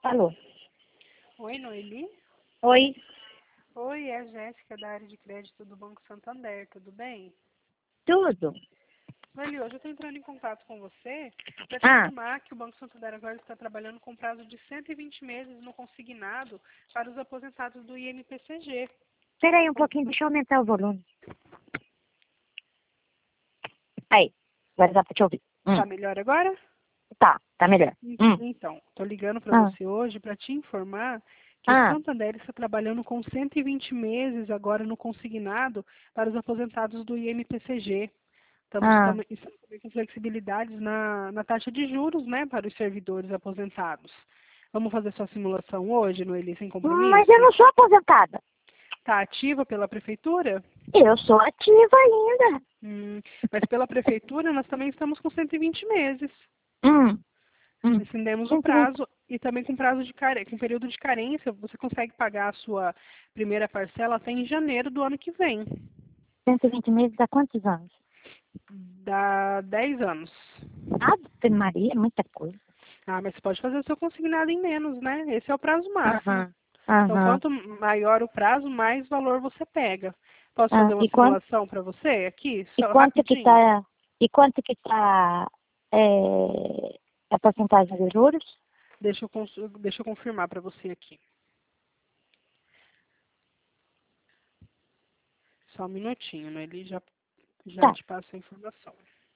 Alô? Oi, Noeli? Oi? Oi, é a Jéssica da área de crédito do Banco Santander, tudo bem? Tudo? Noeli, hoje eu estou entrando em contato com você para te Ah, informar que o Banco Santander agora está trabalhando com prazo de 120 meses no consignado para os aposentados do INPCG. peraí um Como- pouquinho, deixa eu aumentar o volume. Aí, agora dá pra te ouvir. Tá melhor agora? Tá melhor. Então, estou ligando para Ah, você hoje para te informar que o ah, Santander está trabalhando com 120 meses agora no consignado para os aposentados do INPCG. Estamos ah. também com flexibilidades na taxa de juros, né, para os servidores aposentados. Vamos fazer sua simulação hoje, Noeli, sem Mas eu compromisso? não sou aposentada. Está ativa pela prefeitura? Eu sou ativa ainda. Mas pela prefeitura nós também estamos com 120 meses. Hum, hum. Estendemos o 120, prazo e também com prazo de com período de carência, você consegue pagar a sua primeira parcela até em janeiro do ano que vem. 120 meses há quantos anos? Dá 10 anos. Ave Maria, é muita coisa. Ah, mas você pode fazer o seu consignado em menos, né? Esse é o prazo máximo. Aham, Então, aham. quanto maior o prazo, mais valor você pega. Posso Ah, fazer uma simulação para você aqui, e só quanto que rapidinho? tá, e quanto que tá, a porcentagem de juros? Deixa eu confirmar para você aqui. Só um minutinho, né? Ele já Tá. te passa a informação.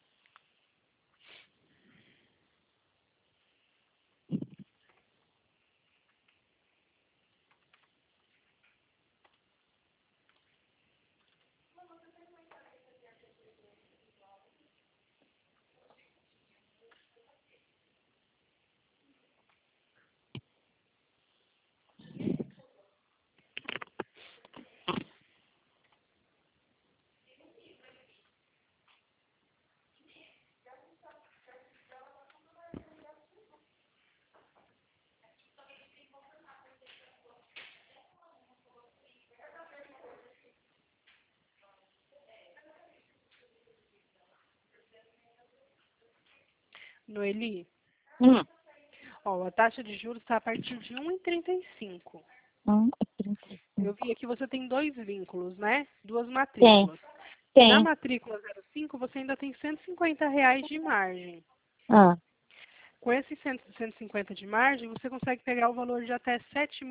Noeli, Hum, ó, a taxa de juros está a partir de 1,35. 35. Eu vi aqui você tem dois vínculos, né? Duas Tem, matrículas. Na tem. matrícula 05, você ainda tem R$ 150 de margem. Ah, Com esses 150 de margem, você consegue pegar o valor de até R$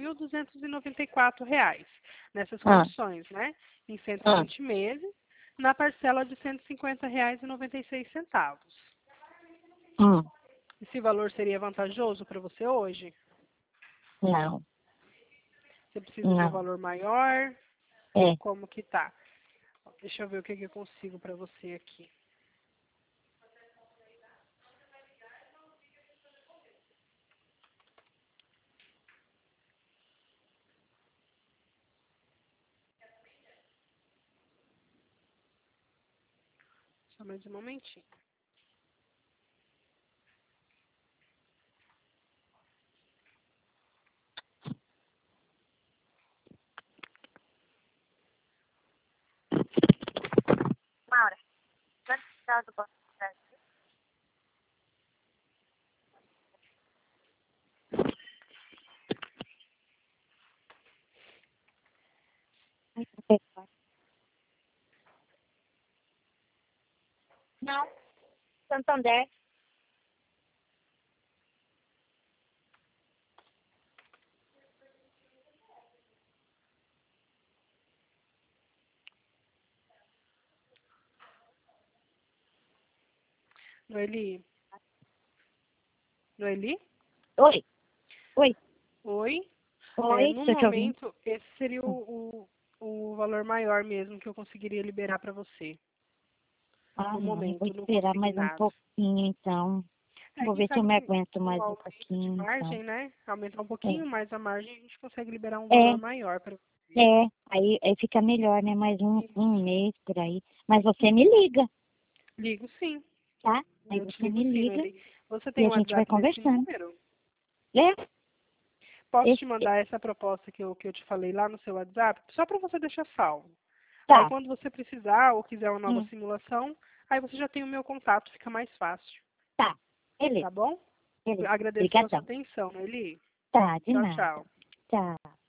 7.294 nessas ah, condições, né? Em ah. 120 meses, na parcela de R$ 150,96. Hum, Esse valor seria vantajoso para você hoje? não, Você precisa de um não. valor maior? É. Como que tá? Deixa eu ver o que eu consigo para você aqui. Só mais um momentinho. Maura, quanto está do Banco do Brasil? Ai, 34. Não, Santander. Noeli? Noeli? Oi, oi, Oi? oi, No tô te ouvindo. momento, esse seria o valor maior mesmo que eu conseguiria liberar para você. Ah, No não, eu vou momento, no esperar mais um consignado. pouquinho, então. Vou Quem ver se eu sabe me aguento com o mais um aumento de pouquinho, então. margem, né? Aumentar um É, pouquinho mais a margem, a gente consegue liberar um é, valor maior para você. aí fica melhor, né? Mais um mês por aí. Mas você me liga, Ligo sim. tá? Aí Eu te você ligo me sim, liga Noeli. Você e tem a o gente vai WhatsApp desse conversando. número? É? Posso te Esse, mandar essa proposta que eu te falei lá no seu WhatsApp? Só para você deixar salvo. Aí tá. quando você precisar ou quiser uma nova Hum, simulação, aí você já tem o meu contato, fica mais fácil. tá. Beleza, Tá bom? beleza. Agradeço pela sua Obrigadão. atenção, Noeli. Tá, de Tchau, nada. tchau. Tchau.